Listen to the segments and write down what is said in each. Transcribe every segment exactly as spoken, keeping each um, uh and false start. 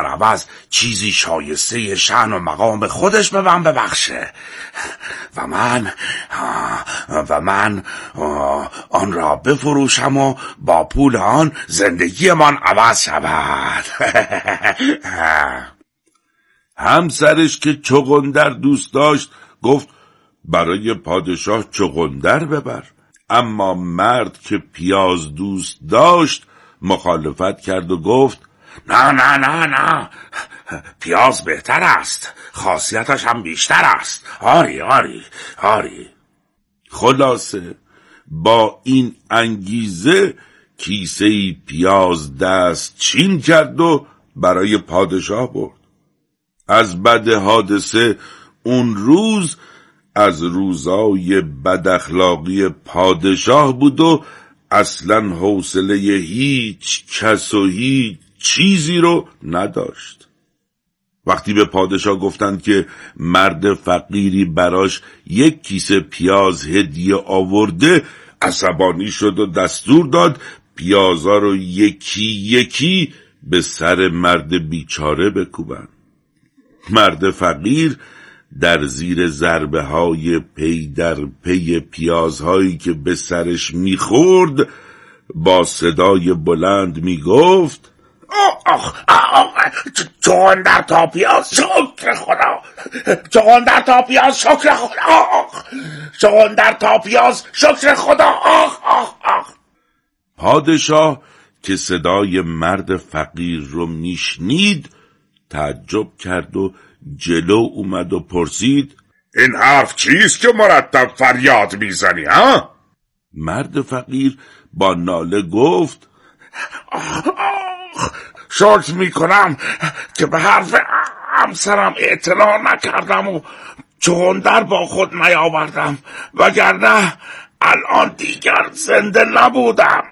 در عوض چیزی شایسته شأن و مقام خودش به من ببخشه و من و من آن را بفروشم و با پول آن زندگی من عوض شود. همسرش که چغندر دوست داشت گفت برای پادشاه چغندر ببر، اما مرد که پیاز دوست داشت مخالفت کرد و گفت نه نه نه نه پیاز بهتر است، خاصیتش هم بیشتر است. آری آری آری. خلاصه با این انگیزه کیسه پیاز دست چین کرد و برای پادشاه برد. از بد حادثه اون روز از روزای بد اخلاقی پادشاه بود و اصلاً حوصله هیچ کس و هیچ چیزی رو نداشت. وقتی به پادشاه گفتند که مرد فقیری براش یک کیسه پیاز هدیه آورده، عصبانی شد و دستور داد پیازا رو یکی یکی به سر مرد بیچاره بکوبن. مرد فقیر در زیر ضربه های پی در پی پیازهایی که به سرش میخورد با صدای بلند میگفت آخ آخ چغندر تا پیاز شکر خدا، چغندر تا پیاز شکر خدا، آخ چغندر تا پیاز شکر خدا، آخ آخ آخ. پادشاه که صدای مرد فقیر رو میشنید تعجب کرد و جلو اومد و پرسید این حرف چیست که مرتب فریاد میزنی ها؟ مرد فقیر با ناله گفت آخ آخ شکر میکنم که به حرف همسرم اعتنا نکردم و چغندر با خود نیاوردم، وگرنه الان دیگر زنده نبودم.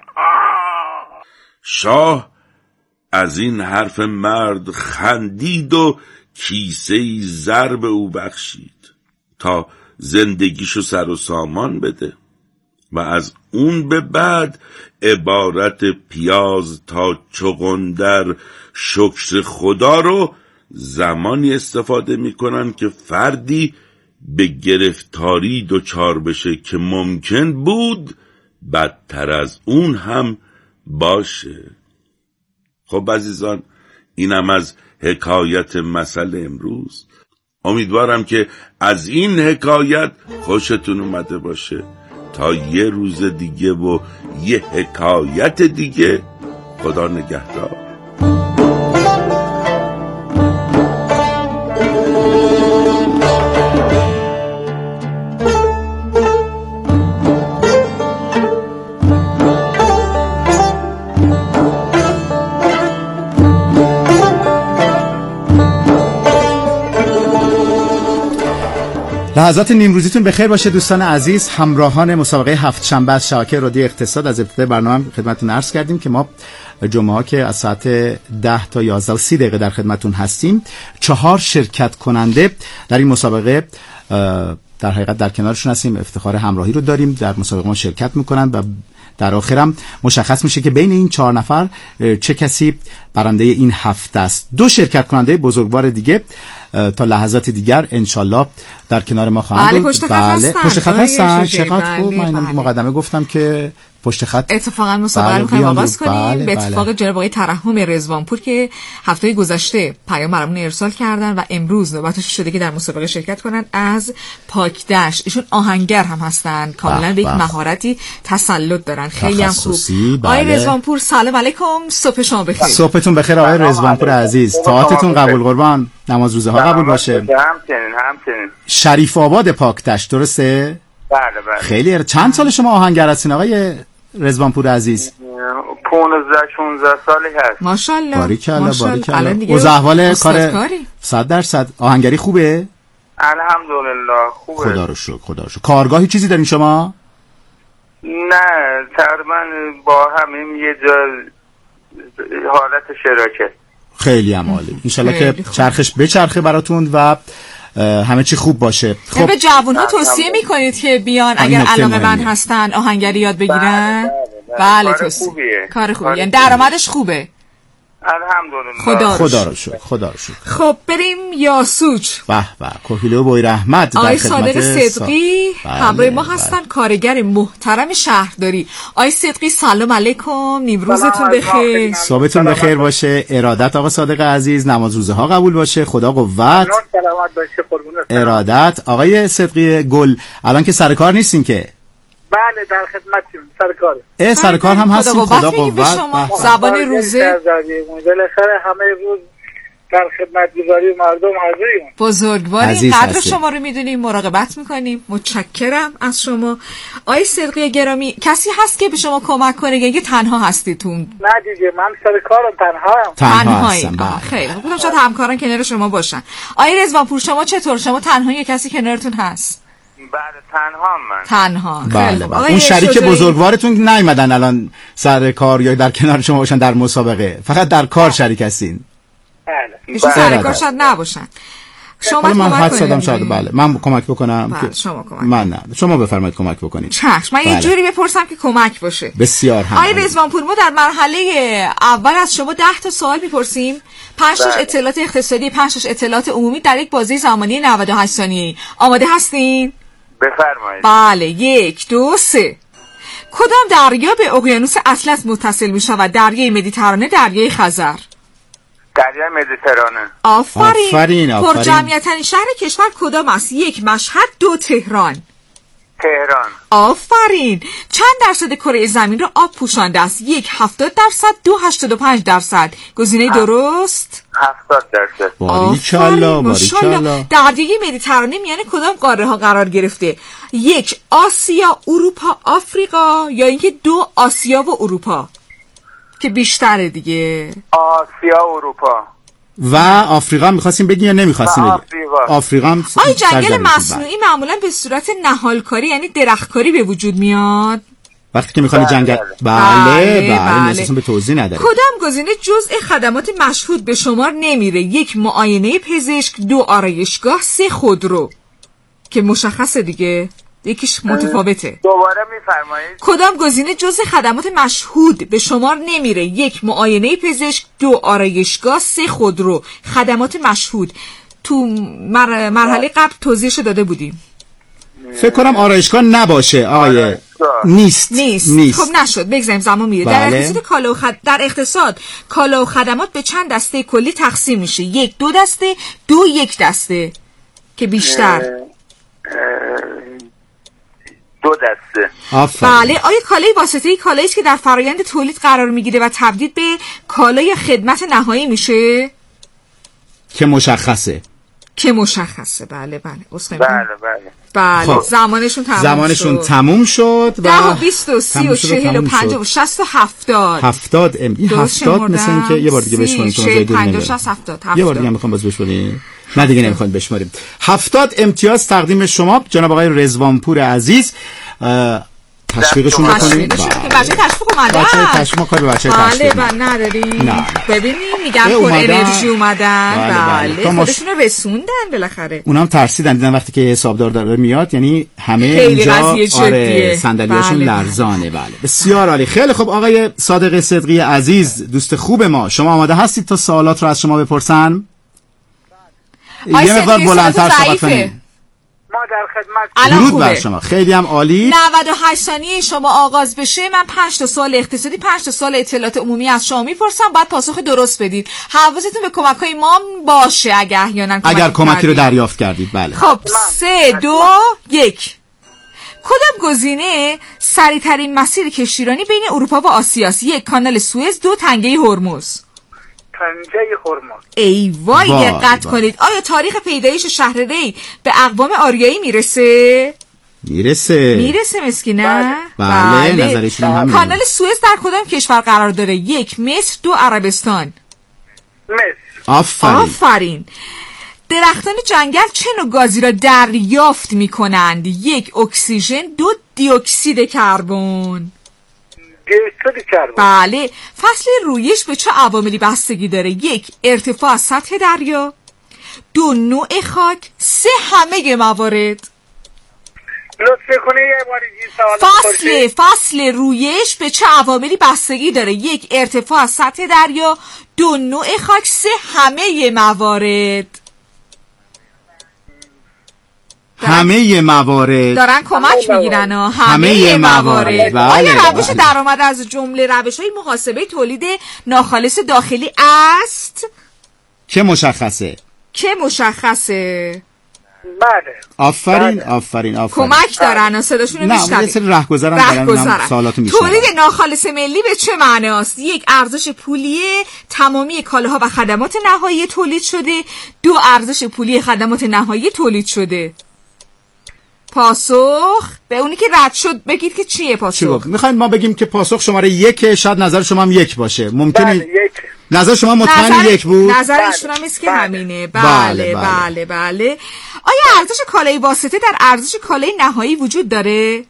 آه. شاه از این حرف مرد خندید و کیسه زر به او بخشید تا زندگیشو سر و سامان بده و از اون به بعد عبارت پیاز تا چغندر شکر خدا رو زمانی استفاده میکنن که فردی به گرفتاری دچار بشه که ممکن بود بدتر از اون هم باشه. خب عزیزان، اینم از حکایت مثل امروز. امیدوارم که از این حکایت خوشتون اومده باشه. تا یه روز دیگه و یه حکایت دیگه، خدا نگهدار. لحظات نیمروزیتون بخیر باشه دوستان عزیز. همراهان مسابقه هفت شنبه از شبکه رادیو اقتصاد، از ابتدای برنامه خدمتتون عرض کردیم که ما جمعه ها که از ساعت ده تا یازده و سی دقیقه در خدمتتون هستیم، چهار شرکت کننده در این مسابقه در حقیقت در کنارشون هستیم، افتخار همراهی رو داریم، در مسابقه ما شرکت میکنن و در آخرم مشخص میشه که بین این چهار نفر چه کسی برنده این هفته است. دو شرکت کننده بزرگوار دیگه تا لحظات دیگر انشالله در کنار ما خواهند بود. بله پشت خط هستن. پشت خط هستن. چقدر خوب. من مقدمه گفتم که پشت خط اتفاقا مسابقه رو می‌خوایم آغاز کنیم. بله، به اتفاق بله. جناب آقای ترحم رضوانپور که هفته گذشته پیام برامون ارسال کردن و امروز نوبتش شده که در مسابقه شرکت کنن از پاکدشت. ایشون آهنگر هم هستن، کاملا به یک مهارتی تسلط دارن، خیلی هم خوب. بله. آقای رضوانپور سلام علیکم، صبح شما بخیر. صبحتون بخیر آقای رضوانپور عزیز. طاعتتون قبول قربان. نماز روزه ها قبول باشه. همچنین همچنین. شریف آباد پاکدشت درسته؟ بله بله. خیلی. چند سال شما آهنگر هستین آقای رضوانپور عزیز؟ پانزده شانزده سالی هست. ماشاءالله. باریکلا باریکلا. از احوال کار صد درصد آهنگری خوبه؟ الحمدلله خوبه. خدا رو شکر خدا رو شکر. کارگاهی چیزی دارین شما؟ نه تقریبا با همین یه جا حالت شراکت. خیلی هم عالی. انشالله که چرخش بچرخه براتون و همه چی خوب باشه. خب به جوان‌ها توصیه میکنید که بیان اگر علاقه‌مند هستن آهنگری یاد بگیرن؟ بله توصیه. کار خوبیه. یعنی درآمدش خوبه. الحمدلله. خدا رو خدا رو شکر خدا رو شکر. خب بریم یاسوج. به به کوهیله و بوی رحمت در آقای خدمت صادق صدقی سا... همراه ما بله، هستن، کارگر محترم شهرداری. آقای صدقی سلام علیکم، نیمروزتون بخیر. صبحتون بخیر باشه. ارادت آقا صادق عزیز، نماز روزه ها قبول باشه، خدا قوت. سلامت باشه قربونت. ارادت آقای صدقی گل، الان که سر کار نیستین که؟ بله در خدمتیم، سر کار. اه سر کار هم هستین، خدا میگیم به قوت. شما. زبان روزه بالاخره همه روز در خدمت گزاری مردم حاضریم. بزرگواری، عزیز قدر هستیم. شما رو میدونیم، مراقبت میکنیم. متشکرم از شما. آقای صدقی گرامی، کسی هست که به شما کمک کنه یا تنها هستیتون؟ نه دیگه من سر کارم تنهاام. تنها تنهایی. هستم. آه، بله. خیلی خوب. شاید همکاران کنار شما باشن. آقای رضوان پور شما چطور؟ شما تنها یا کسی کنارتون هست؟ بله تنهام من. تنها. بله خیلی خوب. بله. آقای اون شریک شجاعی، بزرگوارتون نیومدن الان سر کار یا در کنار شما باشن در مسابقه، فقط در کار شریک هستین. بله. ایشون بله. سر کار شاید نباشن. شما حالا من کمک حد کنید زدم دیگه. شاید. بله من کمک بکنم بله، که شما کمک من نه شما بفرمایید کمک بکنید. چشم. من یه بله. جوری بپرسم که کمک باشه. بسیار هم آقای رضوان پور، ما در مرحله اول از شما ده تا سوال میپرسیم. پنج تاش بله. اطلاعات اقتصادی، پنج تاش اطلاعات عمومی در یک بازه زمانی نود و هشت ثانیه‌ای. آماده هستین؟ بفرمایید. بله. یک، دو، سه. کدام دریا به اقیانوس اطلس متصل می شود؟ دریای مدیترانه، دریای خزر؟ دریای مدیترانه. آفرین. آفرین، آفرین. پر جمعیت‌ترین شهر کشور کدام است؟ یک مشهد، دو تهران. تهران. آفرین. چند درصد کره زمین را آب پوشانده است؟ یک هفتاد درصد، دو هشتاد و پنج درصد. گزینه درست؟ هفتاد درصد. باریکلا ماشاءالله. باریکلا. دریای مدیترانه میان کدام قاره ها قرار گرفته؟ یک آسیا، اروپا، آفریقا، یا اینکه دو آسیا و اروپا که بیشتره دیگه؟ آسیا و اروپا. و آفریقا می‌خواستیم بگین یا نمی‌خواستیم بگین؟ آفریقا. آفریقا هم آیا سر جنگل زمین. مصنوعی معمولا به صورت نهالکاری یعنی درختکاری به وجود میاد؟ وقتی که می‌خوان بله، جنگل بله. بله بله، بله بله. اصلا به توضیح نداره. کدام گزینه جزء خدمات مشهود به شمار نمیره؟ یک معاینه پزشک، دو آرایشگاه، سه خودرو که مشخصه دیگه، یکیش متفاوته. دوباره میفرمایید. کدام گزینه جزء خدمات مشهود به شمار نمیره؟ یک معاینه پزشک، دو آرایشگاه، سه خودرو. خدمات مشهود تو مر... مرحله قبل توضیحشو داده بودیم. فکر کنم آرایشگاه نباشه آقای آرایشگاه. نیست نیست. نیست. خب نشد، بگذاریم زمان میره. بله. در اقتصاد کالا و خد... در اقتصاد کالا و خدمات به چند دسته کلی تقسیم میشه؟ یک دو دسته، دو یک دسته که بیشتر. دو دسته. آفرین. بله. آیا کالای واسطه‌ای کالایی است که در فرایند تولید قرار میگیره و تبدیل به کالای یا خدمت نهایی میشه؟ که مشخصه. که مشخصه. بله بله. عذر بله می‌خوام. بله. بله. خب. زمانشون تموم زمانشون شد. تموم شد و ده و بیست و سی تموم و شد چهل و تموم پنج شد. و شست و هفتاد. هفتاد ام این درست هفتاد شمردم. مثل این که یه بار دیگه سی، بشماریم چون چهل، جای دور پنجاه، نمیره. شصت، هفتاد، یه بار هفتاد. دیگه میخوام باز بشماریم. نه دیگه نمیخوایم بشماریم. هفتاد امتیاز تقدیم شما جناب آقای رضوان پور عزیز. تشویقشون بکنیم. تشویقشون که بچه تشویق اومدن. بچه تشویق ما کار به بچه بله تشویق بله نداریم. نه. ببینیم میگم اه، پر اومدن. انرژی اومدن. بله، بله. بله, تا ما- خودشون رو رسوندن بالاخره. اونم ترسیدن دیدن وقتی که حسابدار داره میاد یعنی همه خیلی اینجا قضیه جدیه. آره صندلیاشون بله، لرزانه. بله بسیار عالی. خیلی خب آقای صادق صدقی عزیز دوست خوب ما، شما آماده هستید تا سوالات رو از شما بپرسن؟ آقای یه مقدار صدقی بلندتر صداتون صحبت ضعیفه. کنید. ما در خدمت. الان درود خوبه. بر شما. خیلی هم عالی. نود و هشت ثانیه شما آغاز بشه. من پنج تا سوال اقتصادی، پنج تا سوال اطلاعات عمومی از شما میپرسم، باید پاسخ درست بدید. حواستون به کمک‌های ما باشه اگه احیانا کمک اگر کمکی رو کردید. دریافت کردید. بله خب سه دو یک. کدام گزینه سریع‌ترین مسیر کشتیرانی بین اروپا و آسیا است؟ یک کانال سوئز، دو تنگه هرمز. پنجه هرمز. ای وای وای، دقت وای. کنید. آیا تاریخ پیدایش شهر ری به اقوام آریایی میرسه؟ میرسه میرسه مسکینه؟ بله نظرشون هم همینه. کانال سوئز در کدام کشور قرار داره؟ یک مصر، دو عربستان. مصر. آفرین. آفرین. درختان جنگل چه نوع گازی را دریافت می کنند؟ یک اکسیژن، دو دی اکسید کربن. دیوکسید کربن. بله. فصل رویش به چه عواملی بستگی داره؟ یک ارتفاع سطح دریا، دو نوع خاک، سه همه موارد. لطف کنی یه بار این سوال فاصله فاصل رویش به چه عواملی بستگی داره؟ یک، ارتفاع از سطح دریا. دو، نوع خاک. سه، همه موارد. همه موارد دارن کمک میگیرن ها. همه موارد. بله، آیا روش بله. درآمد از جمله روش‌های محاسبه تولید ناخالص داخلی است که مشخصه که مشخصه؟ بله. آفرین بله. آفرین آفرین. کمک دارن. صداشون رو نه میشنوید. یه سری رهگذرن دارن سوالاتو میشنن. تولید ناخالص ملی به چه معناست؟ یک، ارزش پولی تمامی کالاها و خدمات نهایی تولید شده. دو، ارزش پولی خدمات نهایی تولید شده. پاسخ به اونی که رد شد بگید که چیه پاسخ. میخواین ما بگیم که پاسخ شماره یک، شاید نظر شما هم یک باشه. ممکنه بله یک. نظر شما مطمئن نظر... یک بود؟ نظر ایشون هم است که بله. همینه. بله بله، بله بله. بله, بله. آیا ارزش کالای واسطه در ارزش کالای نهایی وجود داره؟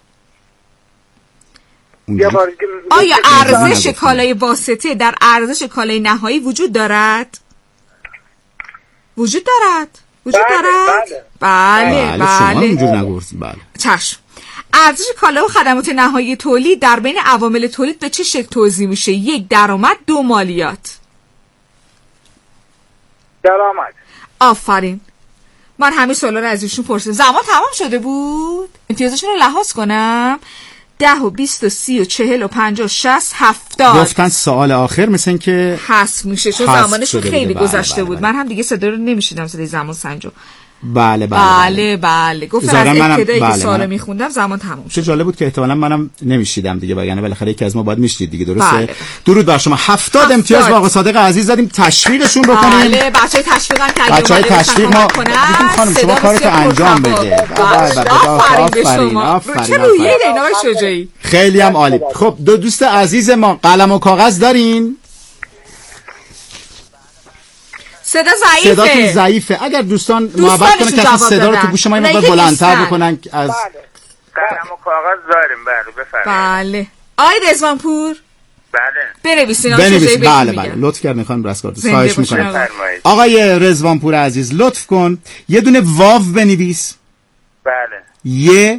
یه بار دیگه- آیا ارزش نگفتم. کالای واسطه در ارزش کالای نهایی وجود دارد؟ وجود دارد؟ وجود بله، دارد؟ بله. بله بله شما بله. اینجور نگفتید. بله. چشم. ارزش کالا و خدمات نهایی تولید در بین عوامل تولید به چه شکل توزیع میشه؟ یک، درآمد. دو، مالیات. درآمد. آفرین. من همه سوالا رو از ایشون پرسیدم. زمان تمام شده بود. امتیازشون رو لحاظ کنم. ده و بیست و سی و چهل و پنجاه و شست هفتاد. گفتن سوال آخر مثل این که حذف میشه چون حذف زمانشون شده خیلی بوده. بله، گذشته بله، بود. بله. من هم دیگه صدا رو نمیشیدم، صدای زمان سنجو. بله بله بله بله. گفتن از ظاهراً منم- ابتدایی که بله، سوالو منم. میخوندم زمان تمام شد. چه جالب بود که احتمالاً منم نمیشیدم دیگه، وگرنه بالاخره یکی از ما باید میشید دیگه. درسته؟ بله. درود بر شما. هفتاد هفتاد. امتیاز با آقا صادق عزیز دادیم. تشویقشون بکنیم. بله بچهای تشویق هم که اگه بچهای اومده باشن تشویق کمک ما کنن. دیدیم خانم شما صدا کارتو بسیار انجام پرتقال. بده. بله، بله، آفرین به آفرین، شما. آفرین، چه روحیه آفرین. دارین آقای شجاعی؟ خیلی هم عالی. خب دو دوست عزیز ما قلم و کاغذ دارین؟ صدا صداتون ضعیفه. ضعیفه. اگر دوستان دوستانشون محبت کنن که اصلا جواب صدا رو تو دادن. گوش ما این اونایی مقدار که بلندتر نیستن. بکنن از بله. قلم و کاغذ داریم. بله بفرمایید. بله. آقای رضوان پور بله بنویسین. آقای بنویس. شجاعی بهتون بله میگن. بله لطف کردین خانم رسکارد. زنده خواهش باشین میکنم. آقا. بفرمایید. آقای رضوان پور عزیز لطف کن یه دونه واو بنویس. بله. یه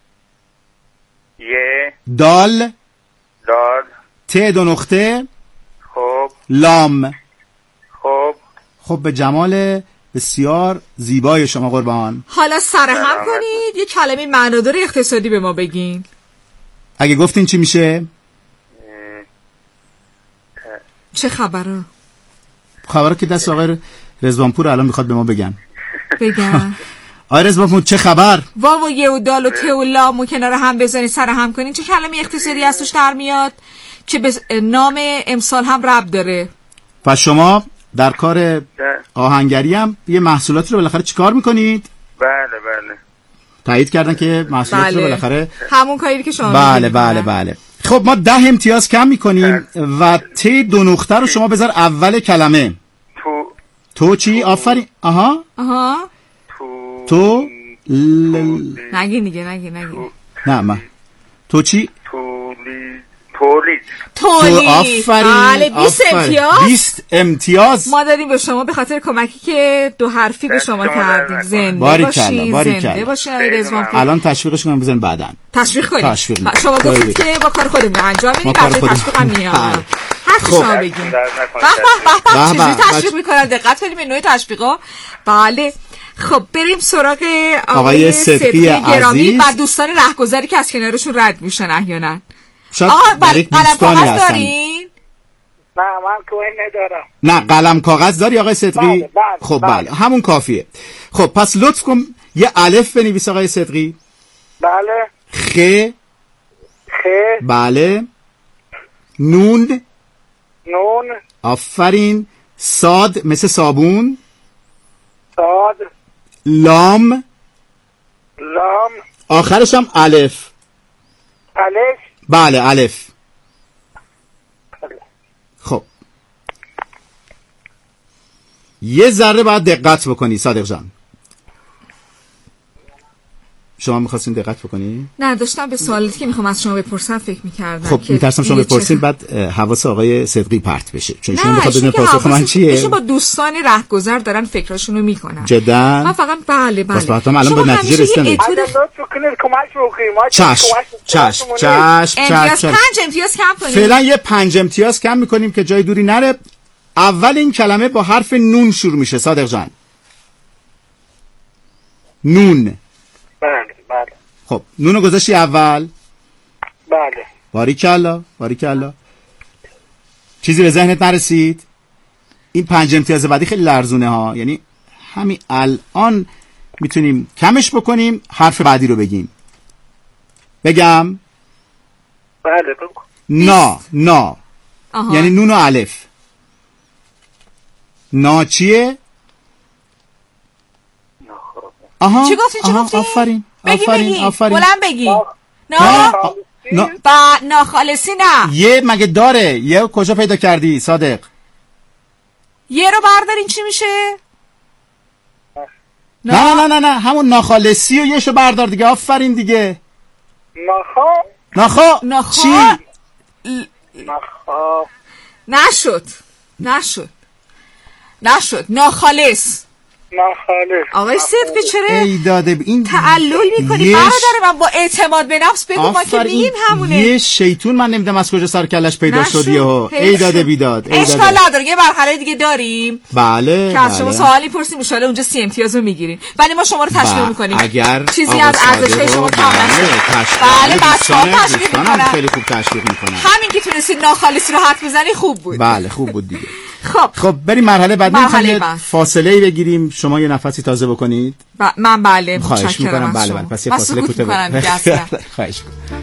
یه دال دال ت دو نقطه خب لام. خب خب به جمال بسیار زیبای شما قربان. حالا سرهم سلامت. کنید یه کلمه معنادار اقتصادی به ما بگین. اگه گفتین چی میشه؟ چه خبره؟ خبره که دست آقای رضوان پور الان میخواد به ما بگن. بگن. آقای رضوان پور چه خبر؟ واو و یه و دال و ت و لام و کنار هم بزنید سر هم کنید چه کلمه اقتصادی از توش در میاد که به نام امسال هم ربط داره. و شما در کار آهنگری هم یه محصولاتی رو بالاخره چیکار میکنید؟ بله بله تایید کردن که محصولاتی رو بله. بالاخره همون کاری که شما بله می‌گید. بله بله. خب ما ده امتیاز کم میکنیم و ت دو نقطه رو شما بذار اول کلمه. تو تو چی؟ آفرین. آها آها تو تو ل... نگی دیگه نگی نگی نه من تو چی؟ تولی تولید تو تولید. آفرین. بله بیست آفرین. امتیاز بیست امتیاز. ما دادیم به شما به خاطر کمکی که دو حرفی به شما دست شما کردیم. در زنده باریکلا، باشین باریکلا. زنده باشین آقای خیلی رضوان پور. الان تشویقش کنم بزن بعدن. تشویق کنید. تشویق می‌کنم. شما خیلی گفتید که با کار خودمون انجام ما میدیم کار بعد خودمون. تشویق هم میاد. بله. هر خب. چی شما بگین. در به نکن به به به به به. چجوری تشویق میکنن دقت کنیم به نوع تشویقا. بله خب بریم سراغ آقای صدقی گرامی عزیز. و دوستان رهگذری که از کنارشون رد میشن احیانا. شاید آقا برای بله قلم دوستانی کاغذ هستن. دارین؟ نه من که این ندارم. نه قلم کاغذ داری آقای صدقی؟ بله، بله، خب بله. بله همون کافیه. خب پس لطف کن یه الف بنویس آقای صدقی. بله. خ خ. بله. نون. نون. آفرین. صاد مثل صابون. صاد. لام. لام. آخرش هم الف. الف. بله الف. خب یه ذره باید دقت بکنی صادق جان. شما می‌خواستین دقت بکنی؟ نه داشتم به سوالاتی که میخوام از شما بپرسم فکر می‌کردم. خب می‌ترسم شما بپرسین بعد حواس آقای صدقی پرت بشه، چون شما نه می‌خواد بدون پاسخ من چیه؟ ایشون با دوستان رهگذر دارن فکراشون رو میکنن. جدا؟ من فقط بله بله. پس بعد الان به نتیجه رسیدید. چشم چشم چشم چشم. پنج امتیاز کم کنیم. فعلا یه پنج امتیاز کم می‌کنیم که جای دوری نره. اول این کلمه با حرف نون شروع میشه صادق جان. نون. بله بله. خب نونو گذاشتی اول؟ بله. باریکلا باریکلا. چیزی به ذهنت نرسید؟ این پنج امتیاز بعدی خیلی لرزونه ها، یعنی همین الان میتونیم کمش بکنیم، حرف بعدی رو بگیم. بگم؟ بله بگو. نا نا. آها. یعنی نون و الف. نا چیه؟ آها. چی گفتین چی گفتین؟ آفرین بگی آفرین بگی. آفرین. بلند بگی. نه نه نه با ناخالصی نه. یه مگه داره؟ یه کجا پیدا کردی صادق؟ یه رو بردارین چی میشه؟ نه نه نه نه نه همون ناخالصی و یهشو بردار دیگه. آفرین دیگه. نخا نخا نخا چی؟ نخا نشد نشد نشد ناخالص. نخالص. آقای صدقی چرا ای داده این تعلل میکنی؟ یه برادر من با اعتماد به نفس بگو ما که میگیم همونه. یه شیطون من نمیدونم از کجا سر کلش پیدا نشد. شد یهو. ای داده بیداد. ای اشکال داده. نداره. یه مرحله دیگه داریم بله که از شما بله. سوالی پرسیم ان شاءالله اونجا سی امتیاز رو میگیریم، ولی ما شما رو تشویق با- میکنیم اگر چیزی آقا از ارزش صادق شما رو- کم بله، نشه. تشویق. بله دوستان- بچه‌ها تشویق دوستانم میکنن. خیلی خوب تشویق میکنن. همین که تونستید ناخالصی رو حد بزنی خوب بود. بله خوب بود دیگه. خب خب بریم مرحله بعد. مرحله می‌خوایم بعد. فاصله ای بگیریم، شما یه نفسی تازه بکنید. ب... من بله خواهش متشکرم میکنم. از بله شما. بله پس یه من فاصله سکوت کوتاه میکنم بگیرید. دیگه اصلا. خواهش میکنم.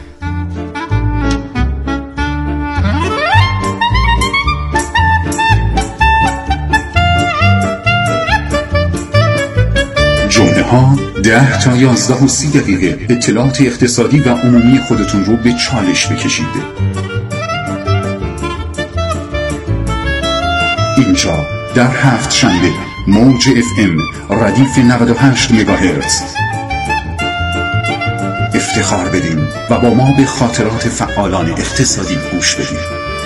جمله ها ده تا یازده و سی دقیقه اطلاعات اقتصادی و عمومی خودتون رو به چالش بکشید. اینجا در هفت شنبه موج اف ام ردیف نود و هشت مگاهرتز. افتخار بدین و با ما به خاطرات فعالان اقتصادی گوش بدین.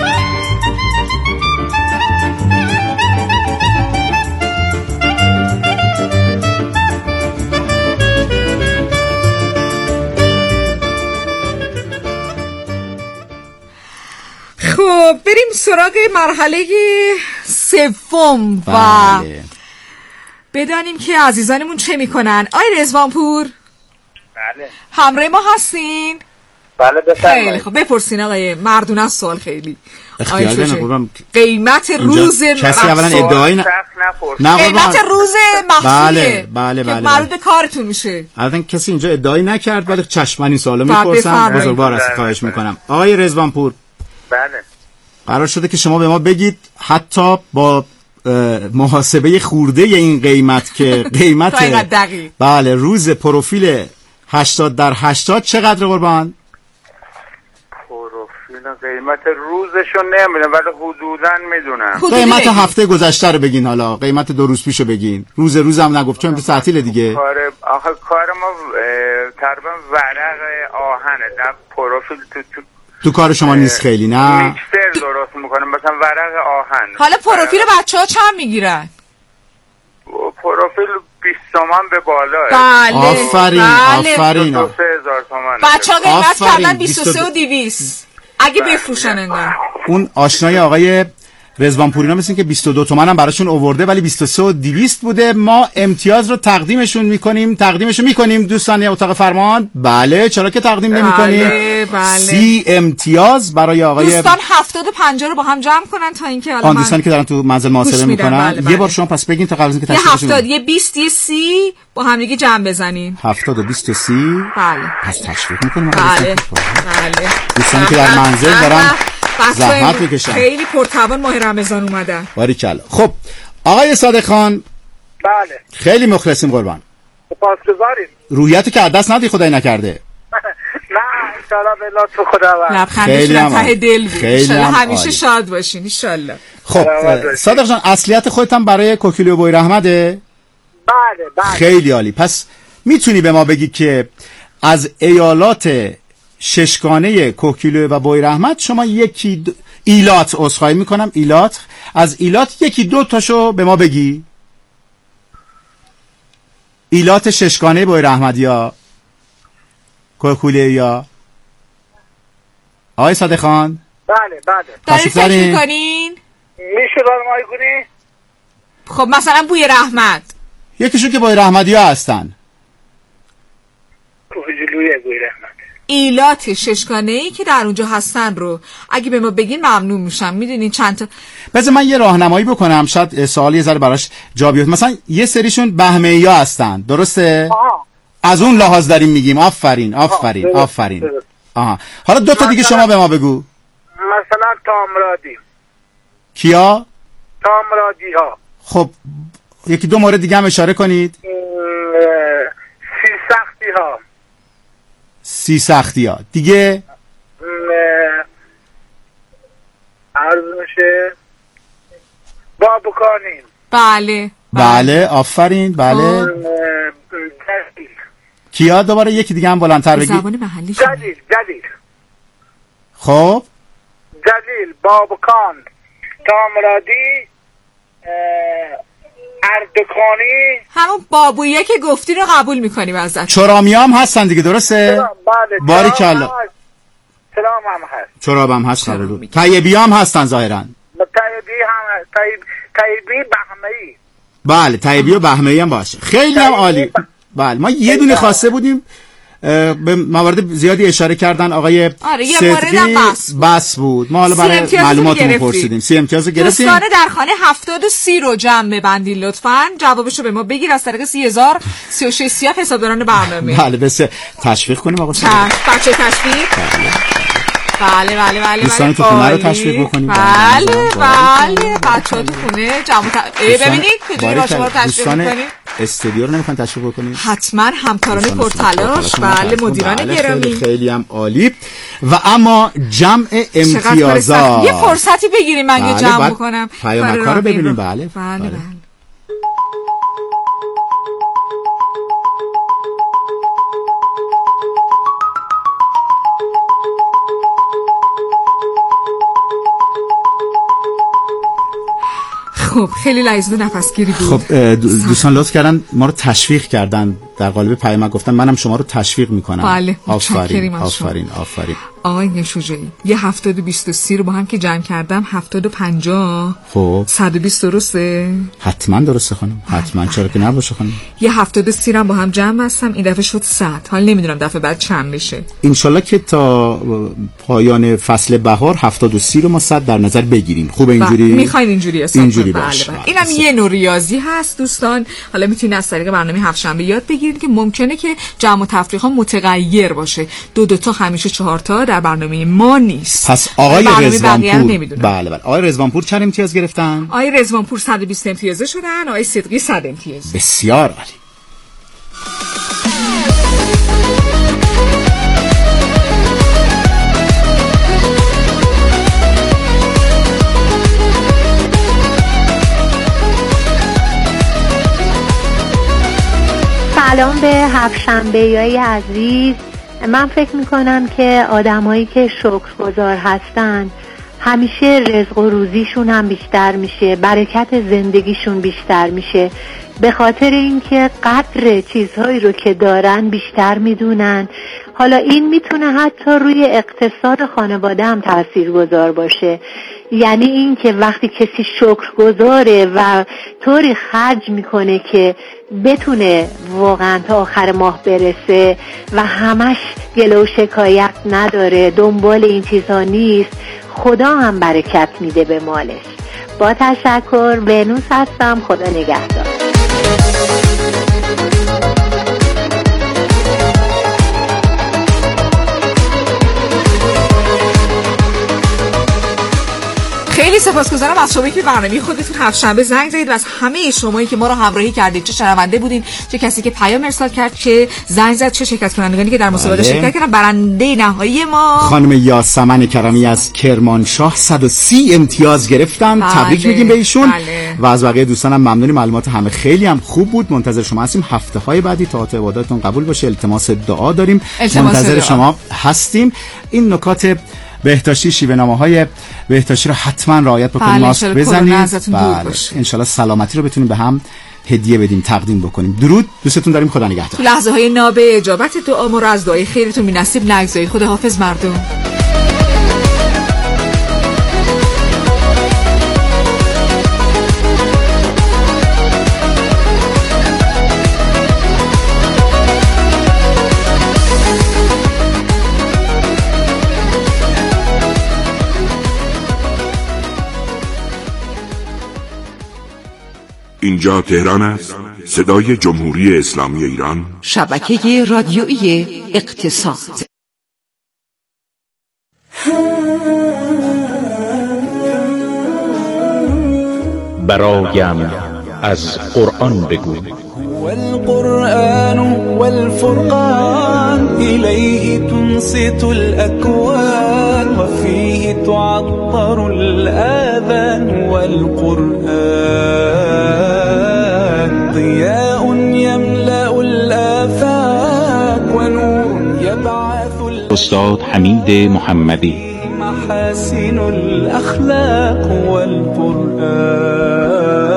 خب بریم سراغ مرحله سوم و بله. بدانیم که عزیزانمون چه میکنن. آی رضوانپور بله همراه ما هستین؟ بله خیلی بفرمایید. خب بپرسین آقای مردون از سوال خیلی اختیار آی دارم شوشه. قربان. قیمت اینجا روز کسی اولا مقصود. ادعایی ن... سخت نپرس. نه قیمت قربان. روز مخصوصیه بله بله که بله مربوط بله. به کارتون میشه. الان کسی اینجا ادعایی نکرد ولی چشم من این سوالو بله، میپرسم. بفرمایید. بزرگوار هستی خواهش میکنم. آقای رضوانپور بله قرار شده که شما به ما بگید حتی با محاسبه خورده این قیمت که قیمت دقیق دقیق. بله روز پروفیل هشتاد در هشتاد چقدر قربان؟ پروفیل قیمت روزشو نمیدونم ولی حدوداً میدونم. حدودی قیمت بگید. هفته گذشته رو بگین، حالا قیمت دو روز پیشو بگین. روز روزم نگفت چون تو تعطیل دیگه. کار آخه کار ما اه، تقریبا ورق آهنه، نه پروفیل تو تو تو کار شما نیست خیلی نه. میکسر درست میکنم مثلا ورق آهن. حالا پروفیل بچه ها چند میگیرن؟ پروفیل بیست تومن به بالا. بله آفرین بله. آفرین. دو سه هزار تومن. بچه ها قیمت آفرین. کردن بیست و سه و دویست اگه بفروشن انگار. اون آشنای آقای رضوانپورینا مثل که بیست و دو تومن هم براشون آورده ولی بیست و سه و دویست بوده. ما امتیاز رو تقدیمشون میکنیم تقدیمشون میکنیم دوستان اتاق فرمان. بله چرا که تقدیم نمیکنیم؟ بله بله. سی امتیاز برای آقای دوستان هفتاد و پنجاه رو با هم جمع کنن تا اینکه آن الان دوستانی که دارن تو منزل محاسبه گوش میدن. میکنن. بله، بله. یه بار شما پس بگین تا قبل از اینکه یه تشریفشون هفتاد یه بیست یه سی با هم دیگه جمع بزنیم. هفتاد و بیست و سی. بله پس تشریف میکنیم. بله بله. دوستانی که در منزل دارن زحمت میکشن. خیلی پرتوان ماه رمضان اومدن. باریکلا. خب آقای صادق خان بله خیلی مخلصیم قربان. سپاسگزاریم. روحیتو که از دست ندی خدای نکرده. نه انشالله به لطف خداوند. لبخندش خیلی هم ته عالی. دل بود. خیلی انشالله هم همیشه عالی. شاد باشین انشالله. خب سلامت باشی. صادق جان اصلیت خودت هم برای کوکیلو بوی رحمده؟ بله بله. خیلی عالی. پس میتونی به ما بگی که از ایالات ششگانه کوکیلو و بوی رحمت شما یکی دو... ایلات عذرخواهی میکنم ایلات از ایلات یکی دو تاشو به ما بگی. ایلات ششگانه بوی رحمت یا کوکیلو یا آقای صادق خان. بله بله دارید فکر میکنین؟ میشه راهنمایی کنی؟ خب مثلا بوی رحمت یکیشون که بوی رحمتی ها هستن. کوکیلوی بوی رحمت. ایلات ششگانه‌ای که در اونجا هستن رو اگه به ما بگین ممنون میشم. میدونین چند تا بذار من یه راهنمایی بکنم شاید سوالی یه ذره براش جا بیاد. مثلا یه سریشون بهمه‌ای‌ها هستن درسته؟ آها. از اون لحاظ داریم میگیم. آفرین آفرین آها. آفرین. آها حالا دو تا دیگه شما به ما بگو. مثلا تامرادی. کیا؟ تامرادی ها. خب یکی دو مورد دیگه هم اشاره کنید. سی سختی ها. سی سختی ها دیگه عرض میشه بابکانین. بله بله آفرین بله. جلیل. کیا دوباره یکی دیگه هم بلندتر بگی. زبان محلی جلیل جلیل خب جلیل بابکان تامرادی اردکانی. همون بابویه که گفتی رو قبول میکنیم ازت. چرامی هم هستن دیگه درسته؟ بله باریکلا. سلام هم هست. چراب هم هست. طیبی هم هستن ظاهرا. طیبی هم طیب طیبی بهمه‌ای. بله طیبی و بهمه‌ای هم باشه. خیلی هم عالی. بله ما یه دونه خواسته بودیم به موارد زیادی اشاره کردن آقای آره یه صدقی بس. بس بود. ما حالا برای معلوماتمون پرسیدیم. سی امتیازو گرفتیم. دوستان در خانه هفتاد و سی رو جمع ببندید لطفاً. جوابشو به ما بگیر از طریق سی هزار سی و شش سی حسابداران برنامه. بله بس تشویق کنیم آقا. بچه تشویق. بله بله بله دوستان تو خونه رو تشویق بکنیم. بله بله بچه‌ها تو خونه جمع ببینید می‌دونید با شما رو تشویق می‌کنیم. استودیو رو نمیخوان تشویق بکنید؟ حتما همکاران پرتلاش. بله مدیران گرامی. خیلی, خیلی هم عالی. و اما جمع امتیازات یه فرصتی بگیریم من یه جمع بکنم. پیامک‌ها رو ببینیم. بله بله بله. خب خیلی لحظه نفسگیری بود. خب دوستان لطف کردن ما رو تشویق کردن در قالب پیامک گفتن منم شما رو تشویق میکنم. بله آفرین آفرین آفرین. آقای شجاعی یه هفتاد و بیست و سی رو با هم که جمع کردم هفتاد و پنجاه. خب صد و بیست درسته؟ حتما درسته خانم حتما. چرا که نباشه خانم. یه هفتاد و سی رو با هم جمع بستم این دفعه شد صد. حالا نمیدونم دفعه بعد چند میشه. انشالله که تا پایان فصل بهار هفتاد و سی رو ما صد در نظر بگیریم. خوبه اینجوری؟ میخواین اینجوری حساب اینجوری بله باشه. بله. اینم یه نوع ریاضی هست دوستان. حالا میتونید از طریق برنامه هفت شنبه یاد بگیرید که ممکنه که جمع و تفریق ها متغیر باشه. دو دو تا همیشه چهار تا در برنامه ما نیست. پس آقای رضوانپور بله بله آقای رضوانپور چند امتیاز گرفتن؟ آقای رضوانپور صد و بیست امتیازه شدن. آقای صدقی صد امتیاز. بسیار عالی. سلام به هفت شنبه‌ای عزیز. من فکر میکنم که آدمایی که شکرگزار هستن همیشه رزق و روزیشون هم بیشتر میشه، برکت زندگیشون بیشتر میشه، به خاطر اینکه قدر چیزهایی رو که دارن بیشتر میدونن. حالا این میتونه حتی روی اقتصاد خانواده هم تاثیرگذار باشه. یعنی این که وقتی کسی شکرگزاره و طوری خرج میکنه که بتونه واقعا تا آخر ماه برسه و همش گله و شکایت نداره، دنبال این چیزا نیست، خدا هم برکت میده به مالش. با تشکر. بنوس هستم. خدا نگهدار. خیلی سپاسگزارم از شما که برنامه خودتون هفت شنبه زنگ زدید و از همه شمایی که ما رو همراهی کردید، چه شنونده بودین، چه کسی که پیام ارسال کرد، چه زنگ زد، چه شرکت کنندگانی که در مسابقه شرکت کردن. برنده نهایی ما خانم یاسمن کرمی از کرمانشاه صد و سی امتیاز گرفتن. بله. تبریک میگیم به ایشون. بله. و از بقیه دوستانم ممنونیم. معلومات همه خیلی هم خوب بود. منتظر شما هستیم هفته های بعدی. تا عبادتتون قبول باشه. التماس دعا داریم. منتظر دعا. شما هستیم. این نکات بهداشتی، شیوه‌نامه‌های بهداشتی رو حتما رعایت بکنید. بله. ماسک بزنید. بله. ان شاء الله سلامتی رو بتونیم به هم هدیه بدیم، تقدیم بکنیم. درود، دوستتون داریم. خدا نگهدار. تو لحظه های نابه اجابت دعا ما رو از دعای خیرتون بی‌نصیب نگذارید. خدا حافظ مردم. اینجا تهران است، صدای جمهوری اسلامی ایران، شبکه رادیویی اقتصاد. برایم از قرآن بگو. والقرآن والفرقان إليه تنصت الأكوان وفيه تعطر الآذان والقرآن ضياء يملأ الآفاق ونور يبعث استاد حمید محمدی. محاسن الأخلاق والقرآن.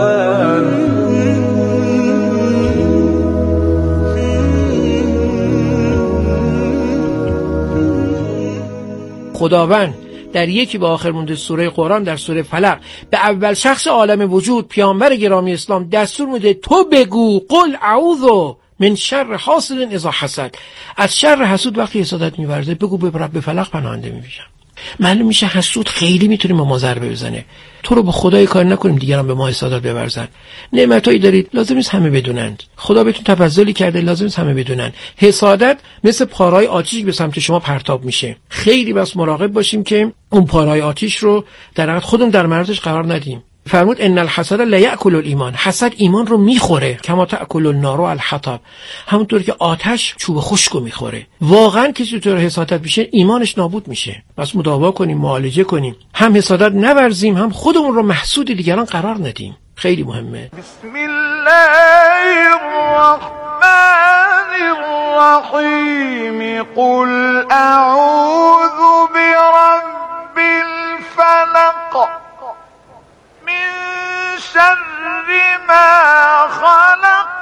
خداوند در یکی به آخر مونده سوره قرآن در سوره فلق به اول شخص عالم وجود پیامبر گرامی اسلام دستور میده تو بگو قل اعوذ من شر حاسد اذا حسد. از شر حسود وقتی حسادت میورزه بگو به رب فلق پناهنده میشم. معلوم میشه حسود خیلی میتونه به ما ضربه بزنه. تو رو به خدای کار نکنیم دیگران به ما حسادت بورزن. نعمتایی دارید لازم نیست همه بدونند. خدا بهتون تفضلی کرده لازم نیست همه بدونن. حسادت مثل پارهای آتیش به سمت شما پرتاب میشه. خیلی بس مراقب باشیم که اون پارهای آتیش رو در حقیقت خودمون در معرضش قرار ندیم. فرمود ان الحسد لا یاکل الایمان. حسد ایمان رو میخوره کما تاکل النار الحطب. همونطور که آتش چوب خشکو میخوره. واقعا کسی تو حسادت بشه ایمانش نابود میشه. پس مداوا کنیم، معالجه کنیم، هم حسادت نورزیم هم خودمون رو محسود دیگران قرار ندیم. خیلی مهمه. بسم الله الرحمن الرحیم قل اعوذ برب الفلق من شر ما خلق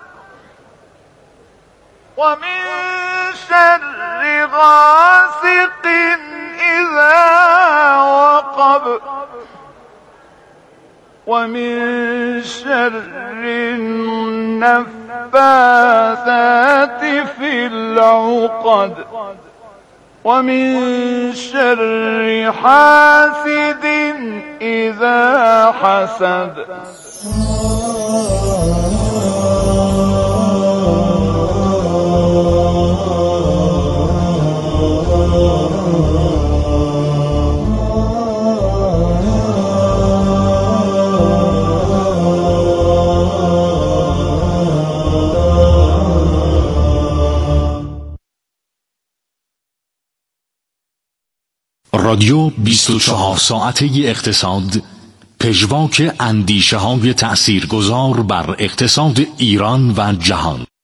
ومن شر غاسق إذا وقب ومن شر النفاثات في العقد ومن شر حاسد إذا حسد. رادیو بیست و چهار ساعته اقتصاد، پژواک اندیشه های تأثیرگذار بر اقتصاد ایران و جهان.